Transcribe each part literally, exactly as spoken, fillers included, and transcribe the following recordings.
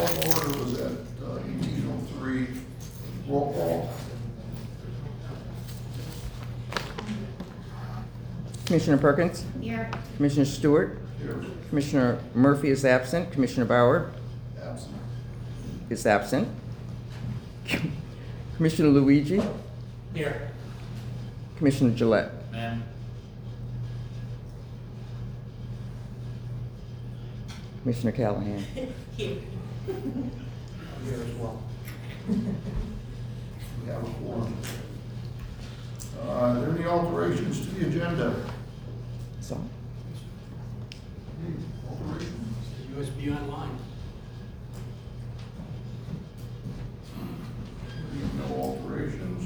call to order was at uh, eighteen oh three. Roll call. Commissioner Perkins? Here. Commissioner Stewart? Here. Commissioner Murphy is absent. Commissioner Bauer Absent. is absent. Commissioner Luigi? Here. Commissioner Gillette? Ma'am. Commissioner Callahan? Here. Here as well. We have a quorum. Uh, Are there any alterations to the agenda? So, Any alterations? U S B online. No alterations.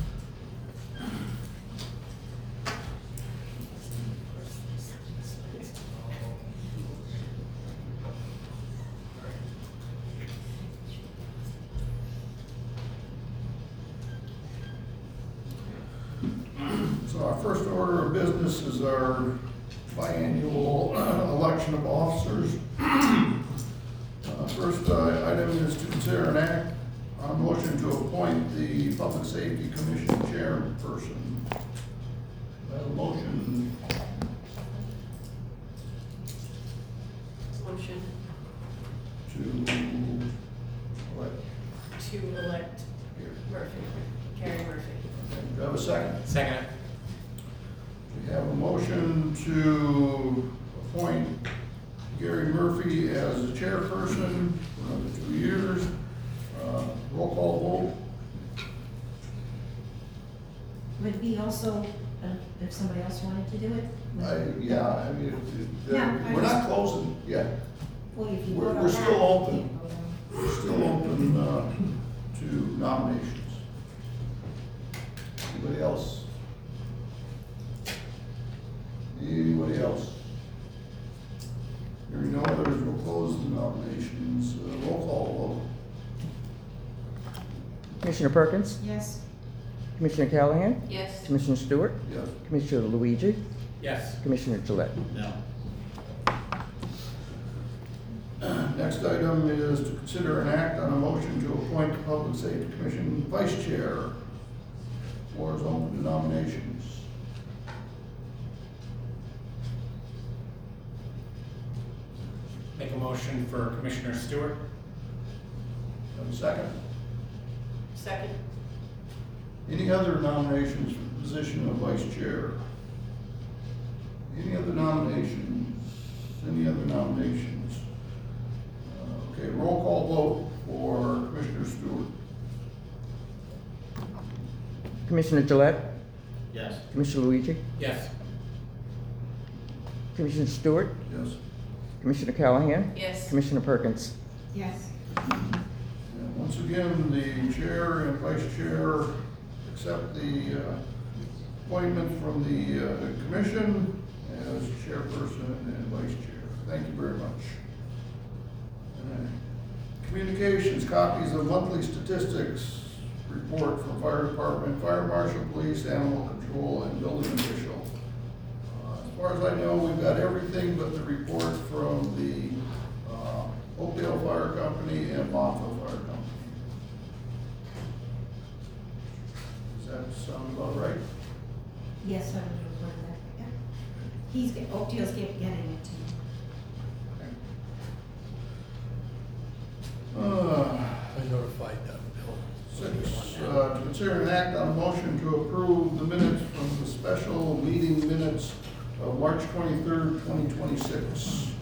So our first order of business is our biannual uh, election of officers. Uh, First uh, item is to consider an act on a motion to appoint the Public Safety Commission chairperson. I have a motion. Motion To, what? to elect Murphy, Carrie Murphy. Do I have a second? Second. We have a motion to appoint Gary Murphy as the chairperson for another two years. Uh, Roll call Would we also, uh, if somebody else wanted to do it? would- vote. I, yeah, I mean, it- it- Yeah, I we're not just- closing yet. Well, if you We're- vote on we're that, still you open. can't vote on- We're still open uh, to nominations. Anybody else? Anybody else? Hearing no others, we'll close the nominations. Uh, Roll call Commissioner Perkins? Yes. Commissioner Callahan? Yes. Commissioner Stewart? vote. Yes. Commissioner Luigi? Yes. Commissioner Gillette? No. Next item is to consider an act on a motion to appoint the Public Safety Commission Vice Chair. Floor is open to nominations. Make a motion for Commissioner Stewart. Have a second? Second. Any other nominations for the position of Vice Chair? Any other nominations? Any other nominations? Uh, Okay, roll call vote for Commissioner Stewart. Commissioner Gillette? Yes. Commissioner Luigi? Yes. Commissioner Stewart? Yes. Commissioner Callahan? Yes. Commissioner Perkins? Yes. And once again, the chair and vice chair accept the uh, appointment from the uh, commission as chairperson and vice chair. Thank you very much. Uh, Communications, copies of monthly statistics report from fire department, fire marshal, police, animal control, and building official. Uh, As far as I know, we've got everything but the report from the uh, Oakdale Fire Company and Montville Fire Company. Does that sound about right? Yes, I would report that, yeah. He's, get- Oakdale's get- getting it to Uh, I notified them, Bill. Six, uh, to consider an act on a motion to approve the minutes from the special meeting minutes of March twenty-third, twenty twenty-six.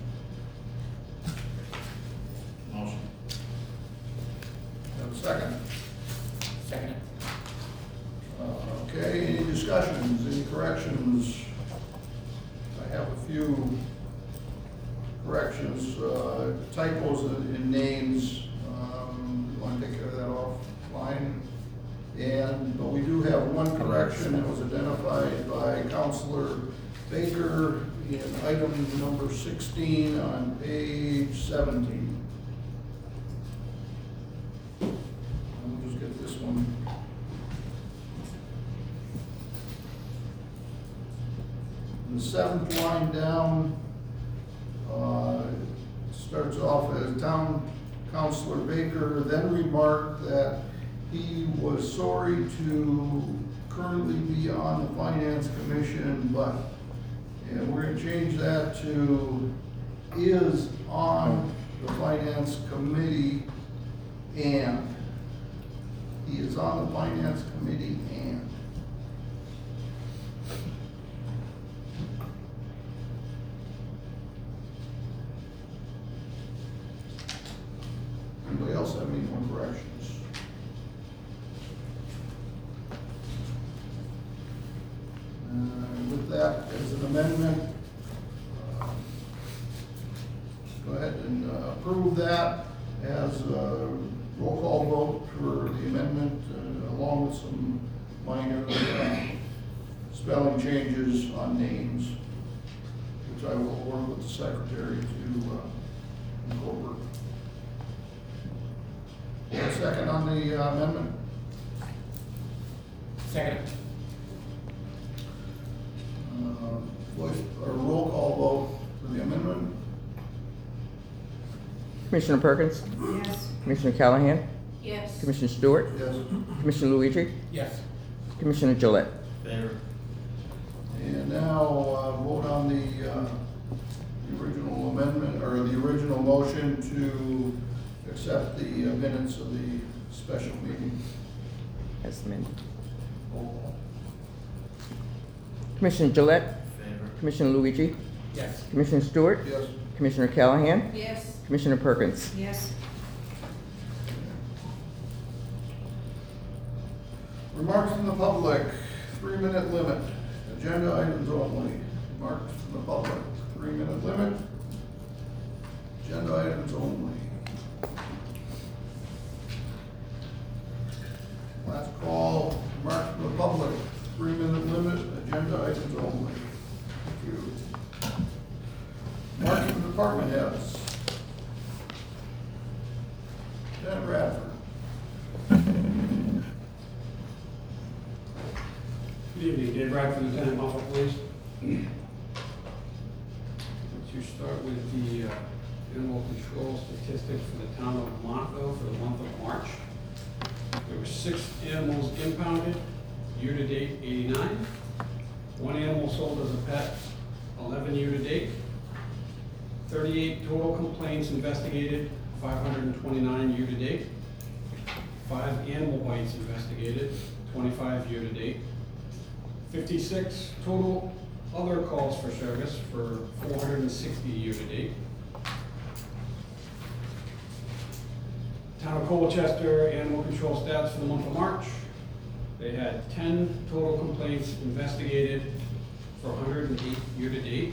Motion. Have a second? Second. Uh, Okay, any discussions, any corrections? I have a few corrections, uh, typos in in names. Um, you want to take care of that offline? And, but we do have one correction that was identified by Counselor Baker in item number sixteen on page seventeen. Let me just get this one. The seventh line down, uh, starts off as town Counselor Baker then remarked that he was sorry to currently be on the Finance Commission, but, and we're gonna change that to is on the Finance Committee and. He is on the Finance Committee and. Anybody else have any more corrections? Uh, with that as an amendment, uh, go ahead and uh, approve that as a roll call vote for the amendment, uh, along with some minor uh, spelling changes on names, which I will work with the secretary to uh, incorporate. A second on the uh, amendment? Second. Uh, Voice, or roll call vote for the amendment? Commissioner Perkins, Yes. Commissioner Callahan, Yes. Commissioner Stewart, Yes. Commissioner Luigi, Yes. Commissioner Gillette. Favor. And now, uh, vote on the, uh, the original amendment, or the original motion to accept the uh, minutes of the special meeting. As amended. Roll call. Commissioner Gillette, Favor. Commissioner Luigi, Yes. Commissioner Stewart, Yes. Commissioner Callahan, Yes. Commissioner Perkins. Yes. Remarks from the public, three-minute limit, agenda items only. Remarks from the public, three-minute limit, agenda items only. Last call, remarks from the public, three-minute limit, agenda items only. Thank you. Remarks from department heads. Dan Bradford. Good evening, Dave Bradford, Lieutenant Muffle Police. To start with the uh, animal control statistics for the town of Montville for the month of March. There were six animals impounded, year-to-date eighty-nine. One animal sold as a pet, eleven year-to-date. thirty-eight total complaints investigated, five hundred twenty-nine year-to-date. Five animal bites investigated, twenty-five year-to-date. fifty-six total other calls for service for four hundred sixty year-to-date. Town of Colchester animal control stats for the month of March. They had ten total complaints investigated for one hundred eight year-to-date.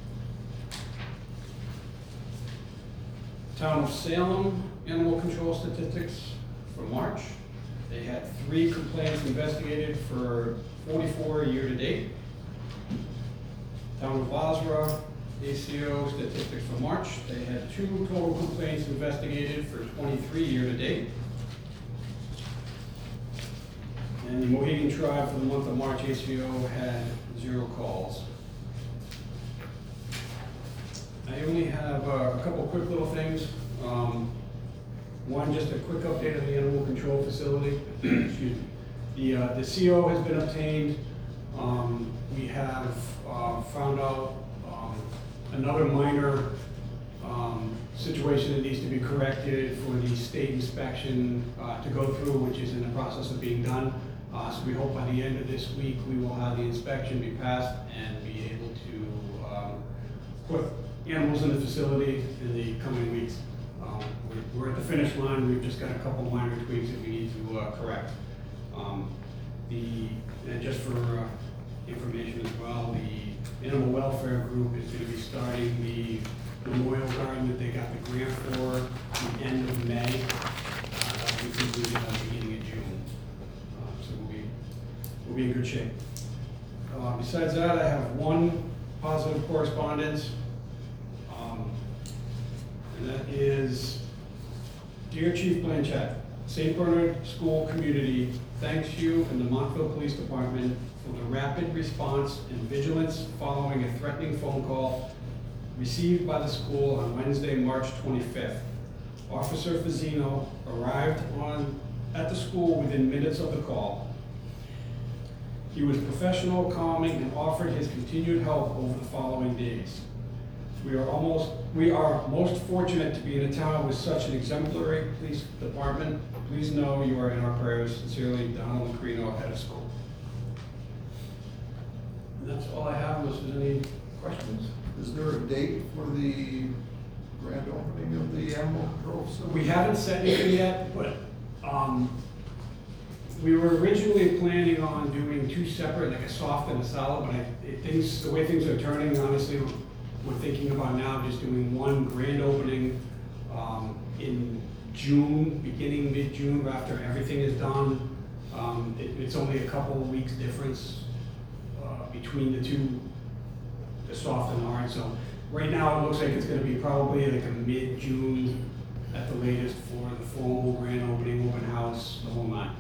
Town of Salem animal control statistics for March. They had three complaints investigated for forty-four year-to-date. Town of Basra, A C O statistics for March. They had two total complaints investigated for twenty-three year-to-date. And the Mohegan Tribe for the month of March, A C O had zero calls. I only have uh, a couple quick little things. Um, One, just a quick update on the animal control facility. Excuse me. The, uh, the C O has been obtained. Um, we have, uh, found out, um, another minor, um, situation that needs to be corrected for the state inspection, uh, to go through, which is in the process of being done. Uh, so we hope by the end of this week, we will have the inspection be passed and be able to, um, put animals in the facility in the coming weeks. Um, we're, we're at the finish line. We've just got a couple minor tweaks that we need to uh, correct. Um, the and just for uh, information as well, the animal welfare group is going to be starting the memorial garden that they got the grant for the end of May. Uh, that'll be completed at the beginning of June. Uh, so we'll be we'll be in good shape. Uh, besides that, I have one positive correspondence. Um, And that is, Dear Chief Blanchett, Saint Bernard School Community thanks you and the Montville Police Department for the rapid response and vigilance following a threatening phone call received by the school on Wednesday, March twenty-fifth. Officer Fazino arrived on, at the school within minutes of the call. He was professional, calming, and offered his continued help over the following days. We are almost, we are most fortunate to be in a town with such an exemplary police department. Please know you are in our prayers. Sincerely, Donald Macrino, head of school. And that's all I have, unless there's any questions. Is there a date for the grand opening of the animal control facility? We haven't set anything yet, but, um, we were originally planning on doing two separate, like a soft and a solid, but I, it, things, the way things are turning, honestly, we're thinking about now just doing one grand opening, um, in June, beginning mid-June, after everything is done. Um, it, it's only a couple of weeks difference, uh, between the two, the soft and the hard, so right now it looks like it's gonna be probably like a mid-June at the latest for the formal grand opening, open house, the whole nine.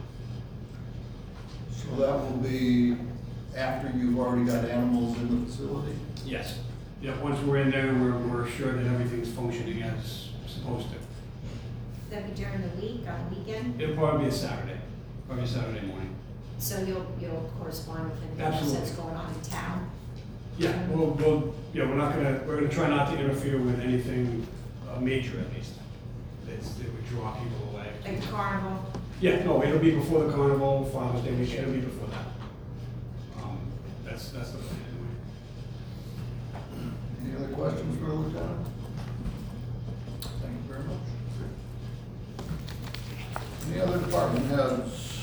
So that will be after you've already got animals in the facility? Yes. Yeah, once we're in there, we're, we're sure that everything's functioning as supposed to. That'll be during the week, on the weekend, It'll probably be a Saturday, probably a Saturday morning. so you'll, you'll correspond with anything else Absolutely. that's going on in town. Yeah, we'll, we'll, yeah, we're not gonna, we're gonna try not to interfere with anything, uh, major at least. It's, it would draw people away. Like the carnival. Yeah, no, it'll be before the carnival, Father's Day weekend, it'll be before that. Um, that's, that's the plan anyway. Any other questions for the lieutenant? Thank you very much. Any other department heads?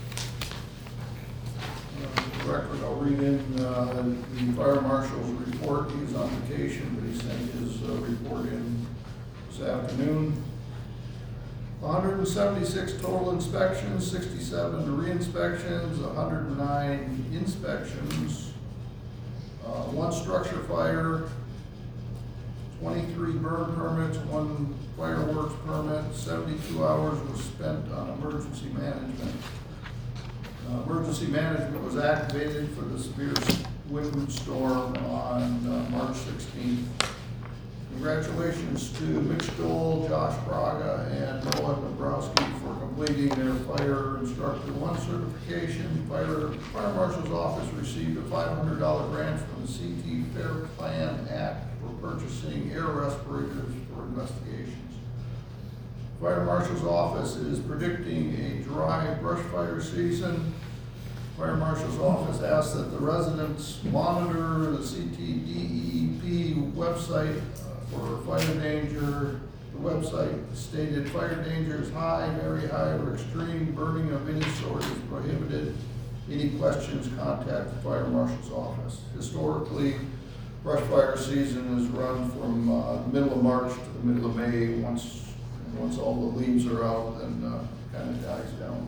Uh, for the record, I'll read in uh, the fire marshal's report. He's on vacation, but he sent his uh, report in this afternoon. one hundred seventy-six total inspections, sixty-seven re-inspections, one hundred nine inspections, uh, one structure fire, twenty-three burn permits, one fireworks permit, seventy-two hours was spent on emergency management. Uh, emergency management was activated for the severe wind storm on uh, March sixteenth. Congratulations to Mitch Stoll, Josh Braga, and Noah Nabrowski for completing their Fire Instructor One certification. Fire, Fire Marshal's Office received a five hundred dollar grant from the C T Fair Plan Act for purchasing air respirators for investigations. Fire Marshal's Office is predicting a dry brush fire season. Fire Marshal's Office asks that the residents monitor the C T D E P website for fire danger. The website stated fire danger is high, very high, or extreme. Burning of any sort is prohibited. Any questions, contact the fire marshal's office. Historically, brush fire season is run from uh, the middle of March to the middle of May. Once, once all the leaves are out, then uh, it kind of dies down.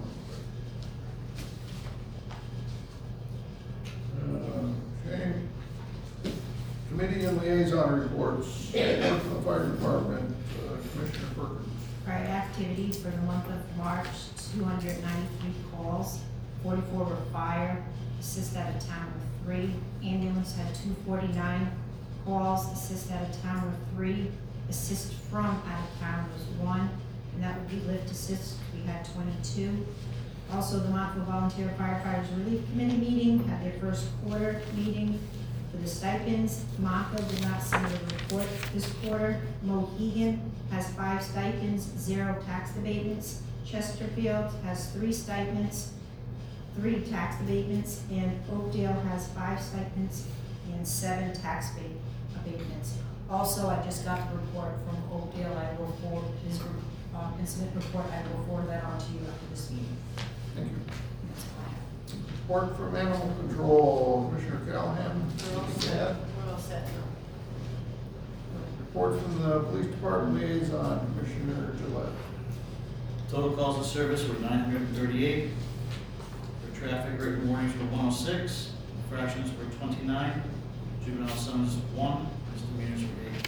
Uh, okay. Committee and liaison reports. Report from the fire department, uh, Commissioner Perkins. Prior activities for the month of March, two hundred ninety-three calls, forty-four were fire, assist out of town were three. Ambulance had two forty-nine calls, assist out of town were three. Assist from out of town was one, and that would be lift assist, we had twenty-two. Also, the Montville Volunteer Firefighters Relief Committee meeting, had their first quarter meeting. For the stipends, Montville did not submit a report this quarter. Mohegan has five stipends, zero tax abatements. Chesterfield has three stipends, three tax abatements, and Oakdale has five stipends and seven tax abate- abatements. Also, I just got the report from Oakdale. I will forward his uh, incident report. I will forward that on to you after this meeting. Thank you. That's all I have. Report from animal control, Commissioner Callahan. We're all set, we're all set now. Report from the police department liaison, Commissioner Gillette. Total calls of service were nine hundred thirty-eight. For traffic, written warnings were one oh six. Infractions were twenty-nine. Juvenile summons one. Misdemeanors were eight.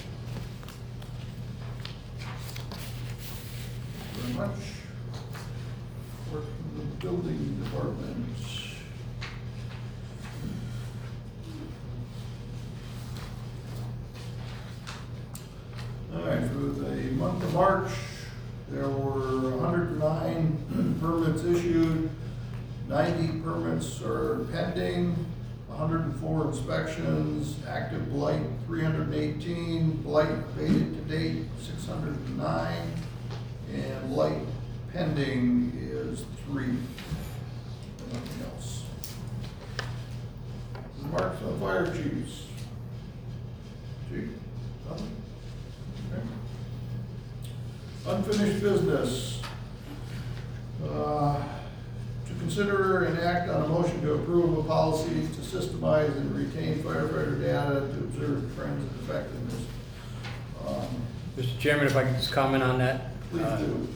Very much. Report from the building department. All right, for the month of March, there were one hundred nine permits issued, ninety permits are pending, one hundred four inspections, active blight three hundred eighteen, blight abated to date six hundred nine, and blight pending is three. Nothing else. Remarks on fire chiefs? Chief? Nothing? Okay. Unfinished business. Uh, To consider and act on a motion to approve a policy to systemize and retain firefighter data to observe trends of effectiveness. Um, Mister Chairman, if I could just comment on that. Please Uh, do.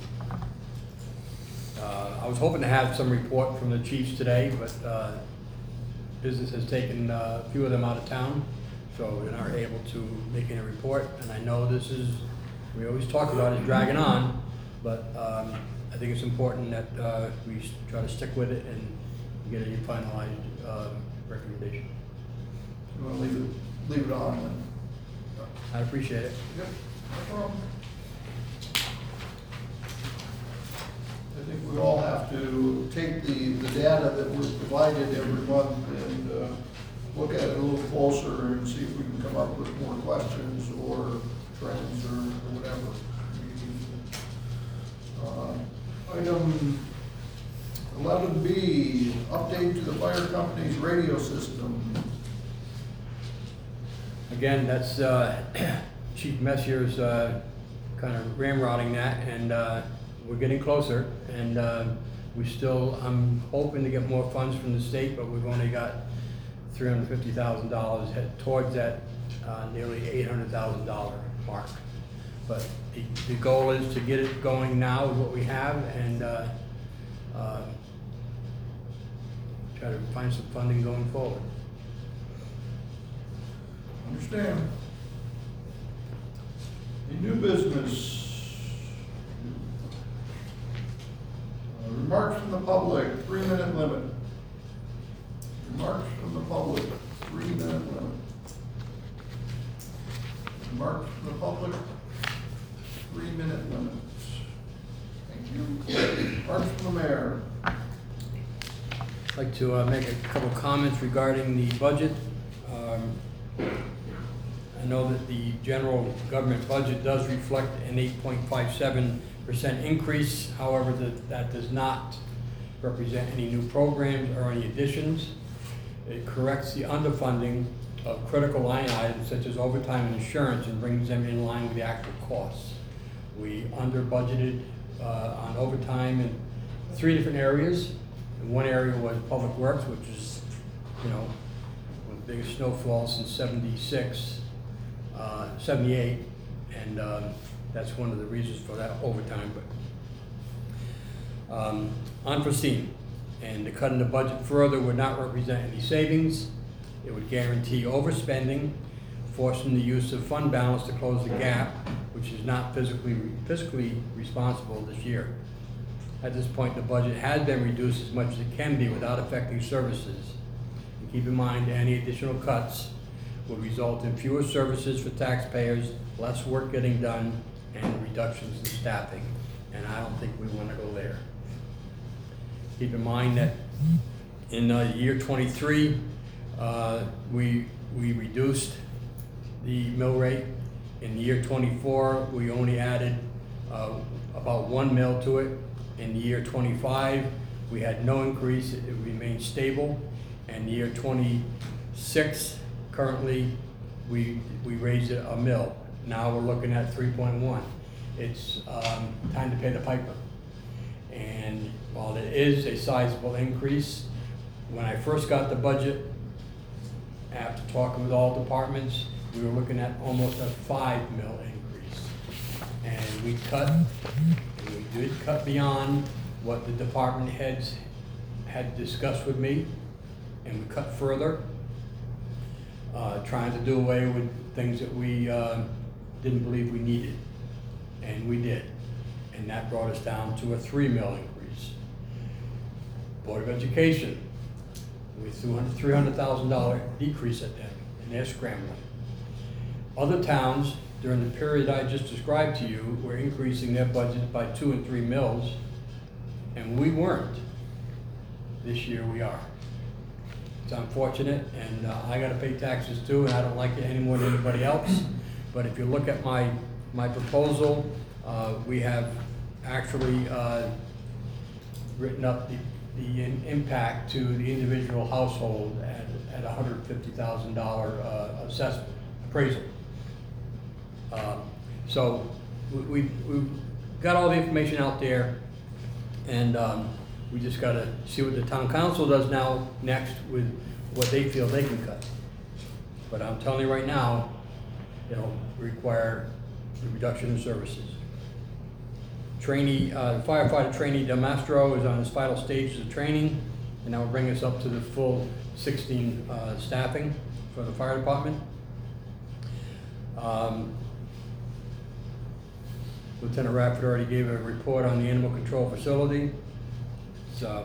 Uh, I was hoping to have some report from the chiefs today, but uh, business has taken uh, a few of them out of town, so they're not able to make any report. And I know this is, we always talk about it dragging on, but um, I think it's important that uh, we s- try to stick with it and get a finalized um, recommendation. You wanna leave it, leave it on then? I appreciate it. Yep, no problem. I think we all have to take the, the data that we're provided every month and, uh, look at it a little closer and see if we can come up with more questions or trends or, or whatever. Uh, Item eleven B, update to the fire company's radio system. Again, that's uh, Chief Messier's uh, kind of ramrodding that, and uh, we're getting closer. And uh, we still, I'm hoping to get more funds from the state, but we've only got three hundred fifty thousand dollars head towards that uh, nearly eight hundred thousand dollar mark. But the, the goal is to get it going now with what we have, and uh, uh, try to find some funding going forward. Understand. A new business. Uh, Remarks from the public, three minute limit. Remarks from the public, three minute limit. Remarks from the public, three minute limit. Thank you. Remarks from the mayor. I'd like to uh, make a couple comments regarding the budget. Um, I know that the general government budget does reflect an eight point five seven percent increase. However, that, that does not represent any new programs or any additions. It corrects the underfunding of critical line items such as overtime and insurance and brings them in line with the actual costs. We under budgeted uh, on overtime in three different areas. And one area was public works, which is, you know, the biggest snowfall since seventy-six, uh, seventy-eight, and um, that's one of the reasons for that overtime. But um, unforeseen, and to cut in the budget further would not represent any savings. It would guarantee overspending, forcing the use of fund balance to close the gap, which is not physically fiscally responsible this year. At this point, the budget has been reduced as much as it can be without affecting services. And keep in mind, any additional cuts would result in fewer services for taxpayers, less work getting done, and reductions in staffing. And I don't think we want to go there. Keep in mind that in uh, year twenty-three, uh, we, we reduced the mill rate. In year twenty-four, we only added uh, about one mill to it. In year twenty-five, we had no increase, it remained stable. And year twenty-six, currently, we, we raised it a mill. Now we're looking at three point one. It's um, time to pay the piper. And while it is a sizable increase, when I first got the budget, after talking with all departments, we were looking at almost a five mil increase. And we cut, and we did cut beyond what the department heads had discussed with me, and we cut further, uh, trying to do away with things that we uh, didn't believe we needed, and we did. And that brought us down to a three mil increase. Board of Education, we threw a three hundred thousand dollar decrease at them, and they're scrambling. Other towns, during the period I just described to you, were increasing their budgets by two and three mils, and we weren't. This year we are. It's unfortunate, and uh, I gotta pay taxes too, and I don't like it any more than anybody else. But if you look at my, my proposal, uh, we have actually uh, written up the, the in- impact to the individual household at, at a hundred fifty thousand dollar uh, assessment, appraisal. Um, So we, we, we've got all the information out there, and um, we just gotta see what the town council does now next with what they feel they can cut. But I'm telling you right now, it'll require the reduction in services. Trainee, uh, firefighter trainee Demastro is on his final stages of training, and that will bring us up to the full sixteen uh, staffing for the fire department. Um, Lieutenant Radford already gave a report on the animal control facility. So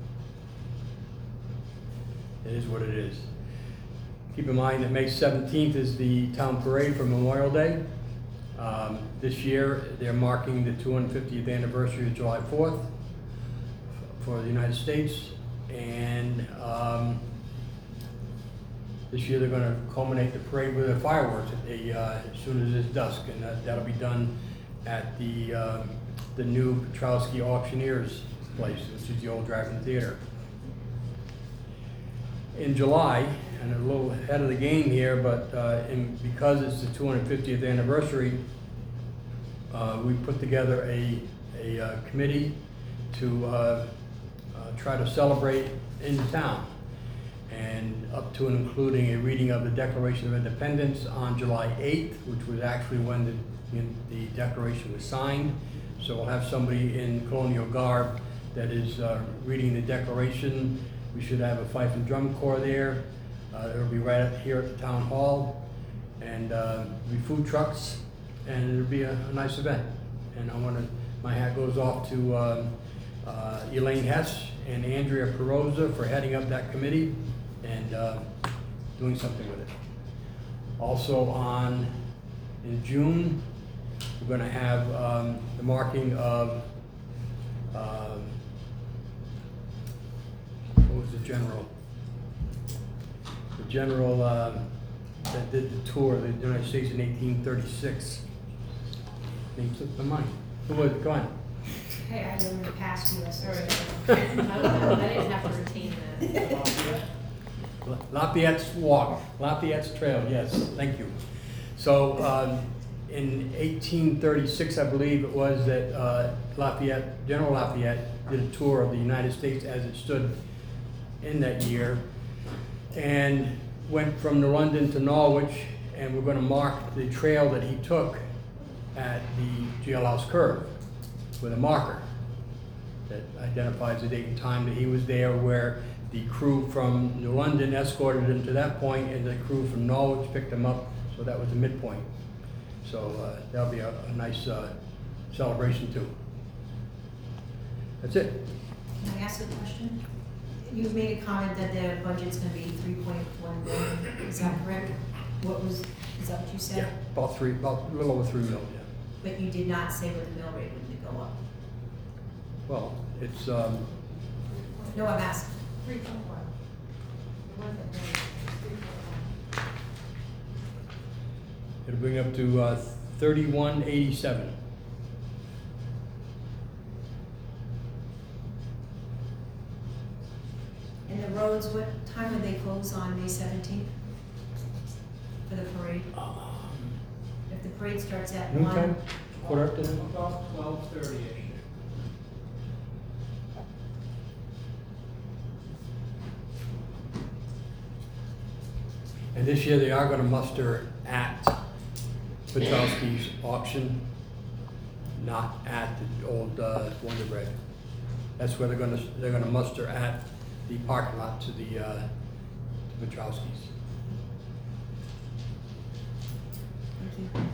it is what it is. Keep in mind that May seventeenth is the town parade for Memorial Day. Um, this year, they're marking the two hundred fiftieth anniversary of July fourth for the United States. And um, this year, they're gonna culminate the parade with the fireworks at the, uh, as soon as it's dusk, and that, that'll be done at the, uh, the new Petrowski Auctioneers place, which is the old Dragon Theater. In July, and a little ahead of the game here, but uh, in, because it's the two hundred fiftieth anniversary, uh, we put together a, a uh, committee to uh, uh, try to celebrate in town, and up to and including a reading of the Declaration of Independence on July eighth, which was actually when the, when the Declaration was signed. So we'll have somebody in colonial garb that is uh, reading the Declaration. We should have a fife and drum corps there. Uh, it'll be right up here at the town hall, and uh, there'll be food trucks, and it'll be a, a nice event. And I want to, my hat goes off to um, uh, Elaine Hess and Andrea Perosa for heading up that committee and uh, doing something with it. Also on, in June, we're going to have um, the marking of, um, what was the general? The general uh, that did the tour of the United States in eighteen thirty-six. Name slipped my mind. Who was it? Go on. Hey, I didn't pass you this. Sorry. I don't know, I didn't have to retain that. Lafayette's Walk, Lafayette's Trail, yes, thank you. So um, in eighteen thirty-six, I believe it was, that uh, Lafayette, General Lafayette did a tour of the United States as it stood in that year, and went from New London to Norwich, and we're going to mark the trail that he took at the jailhouse curve with a marker that identifies the date and time that he was there, where the crew from New London escorted him to that point, and the crew from Norwich picked him up, so that was the midpoint. So uh, that'll be a, a nice uh, celebration too. That's it. Can I ask a question? You made a comment that the budget's gonna be three point one billion, is that correct? What was, is that what you said? Yeah, about three, about a little over three mil, yeah. But you did not say what the mill rate would go up. Well, it's, um, No, I'm asking. Three point one. The one that was three point one. it'll bring up to uh, thirty-one eighty-seven. And the roads, what time would they close on May seventeenth? For the parade? If the parade starts at one? Noontime, quarter after noon? About twelve thirty-ish. And this year they are gonna muster at Petrowski's auction, not at the old uh, Wonder Bread. That's where they're gonna, they're gonna muster at the parking lot to the, uh, to Petrowski's. Thank you.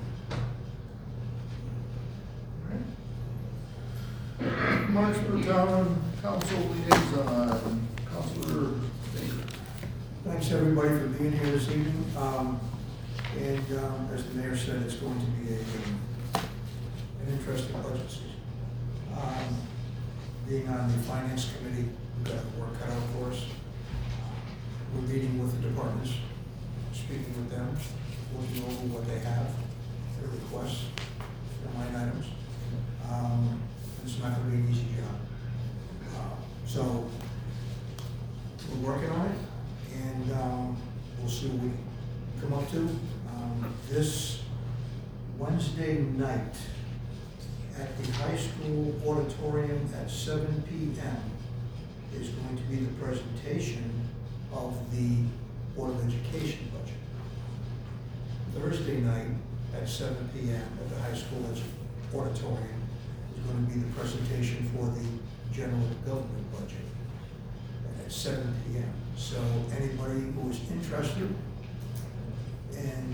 Martinsburg Town Council Liaison, Councilor Baker. Thanks, everybody, for being here this evening. Um, And um, as the mayor said, it's going to be a, um, an interesting budget season. Um, Being on the finance committee, we've got work cut out for us. We're meeting with the departments, speaking with them, looking over what they have, their requests, their line items. Um, It's not gonna be an easy job. Uh, So, we're working on it, and um, we'll see what we come up to. Um, This Wednesday night at the high school auditorium at seven P M is going to be the presentation of the Board of Education budget. Thursday night at seven P M at the high school auditorium is going to be the presentation for the general government budget at seven P M So anybody who is interested in,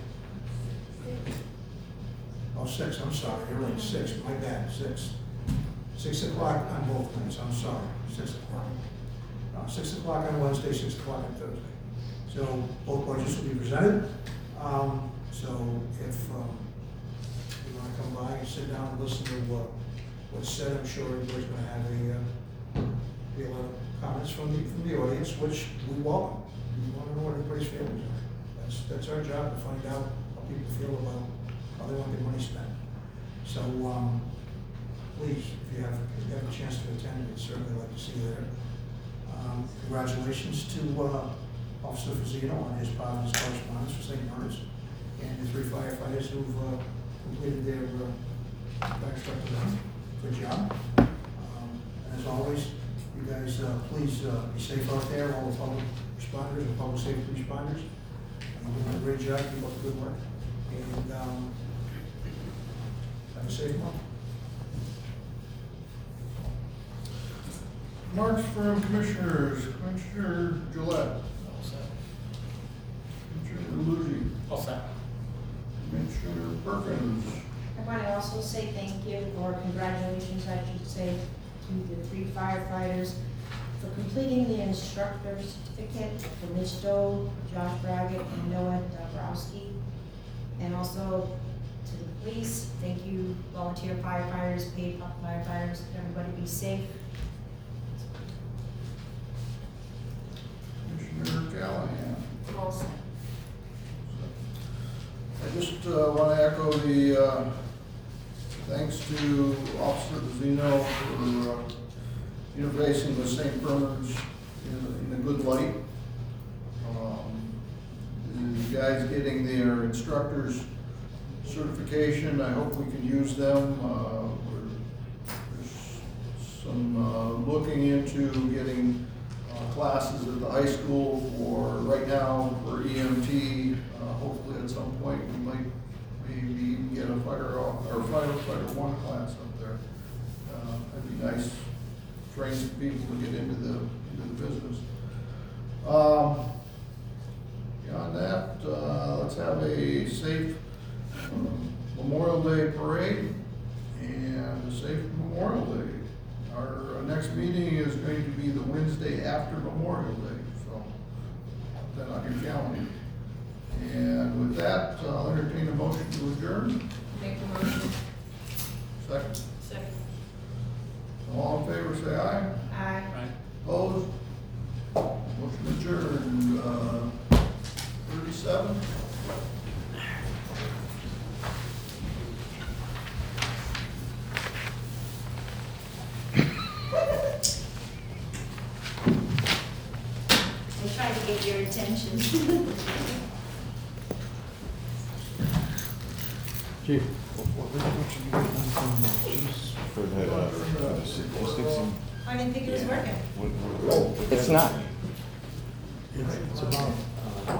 oh, six, I'm sorry, you're right, six, my bad, six. Six o'clock on both nights, I'm sorry, six o'clock. Uh, six o'clock on Wednesday, six o'clock on Thursday. So both budgets will be presented. Um, so if, um, you wanna come by and sit down and listen to what, what's said, I'm sure everybody's gonna have a, uh, be a lot of comments from the, from the audience, which we welcome. We wanna know what everybody's feelings are. That's, that's our job, to find out how people feel about how they want their money spent. So, um, please, if you have, if you have a chance to attend, we'd certainly like to see you there. Um, congratulations to, uh, Officer Fazino on his part of his correspondence for Saint Bernard's, and the three firefighters who've, uh, completed their, uh, fire instructor run. Good job. Um, and as always, you guys, uh, please, uh, be safe out there, all the public responders and public safety responders. You're doing a great job, keep up the good work, and, um, have a safe month. Remarks from commissioners, Commissioner Gillette, All set. Commissioner Lucy, All set. Commissioner Perkins. I want to also say thank you, or congratulations, I should say, to the three firefighters for completing the instructor certificate for Mitch Stowe, Josh Braggett, and Noah Dabrowski. And also to the police, thank you, volunteer firefighters, paid firefighters, everybody be safe. Commissioner Callahan. All set. I just uh, want to echo the uh, thanks to Officer Zeno for uh, you know, facing the Saint Bernard's in, in a good light. Um, the guys getting their instructor's certification, I hope we can use them. Uh, we're, there's some uh, looking into getting uh, classes at the high school for right now for E M T. Uh, hopefully at some point we might maybe even get a fire off, or firefighter one class up there. Uh, that'd be nice, train some people to get into the, into the business. Um, beyond that, uh, let's have a safe um, Memorial Day parade and a safe Memorial Day. Our uh, next meeting is going to be the Wednesday after Memorial Day, so put that on your calendar. And with that, I'll entertain a motion to adjourn. Make the motion. Second. Second. All in favor, say aye. Aye. Opposed? Motion adjourned, uh, thirty-seven. We're trying to get your attention. Chief. For the, uh, for the statistics and. I didn't think it was working. what- what- what- It's not. It's about, uh,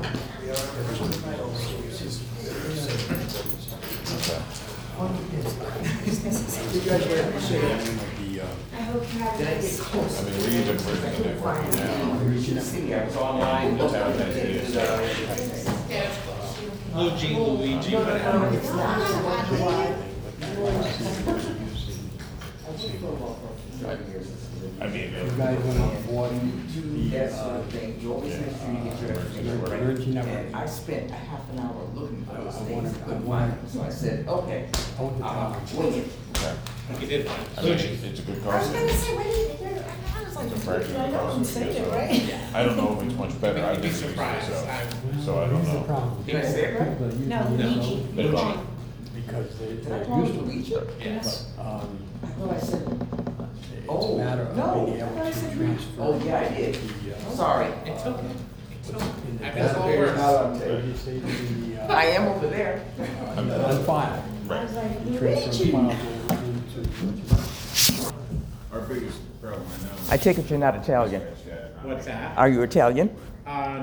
You guys ready to see it? the, uh, I hope you have this. I mean, we're even working on it right now. It's online. The town has this. Luigi, Luigi, but It's not. I mean, You guys went on board do the, that sort uh, of thing, you always make sure you get your information right. Emergency network. And I spent a half an hour looking for I- those I things, wanted- I couldn't wanted- find them, so I said, okay, I want the I'll town. wing it. You did. Uh, I mean, it's it's a good I was cost. gonna say, what do you, you're, I was like, It's a fraction of I the know I'm cost. saying so it, right? I don't know if it's much better. I've You'd be been using it, surprised. so, I- so I don't Here's the know. problem. Did I say it right? People that use No, the Luigi. yellow But- Wrong. Because they, Did I they're call used you to it. Luigi? Yes. Um, I thought I said, It's Oh, a matter of no, being I able thought I to said transfer. oh, yeah, I did. the, uh, Sorry. It's okay. It's okay. In the I've been told database. worse. What do you say to the, uh, I am over there. uh, on file? I was like, You transfer Luigi. files over into. Our biggest problem right now. I take it you're not Italian. What's that? Are you Italian? Uh,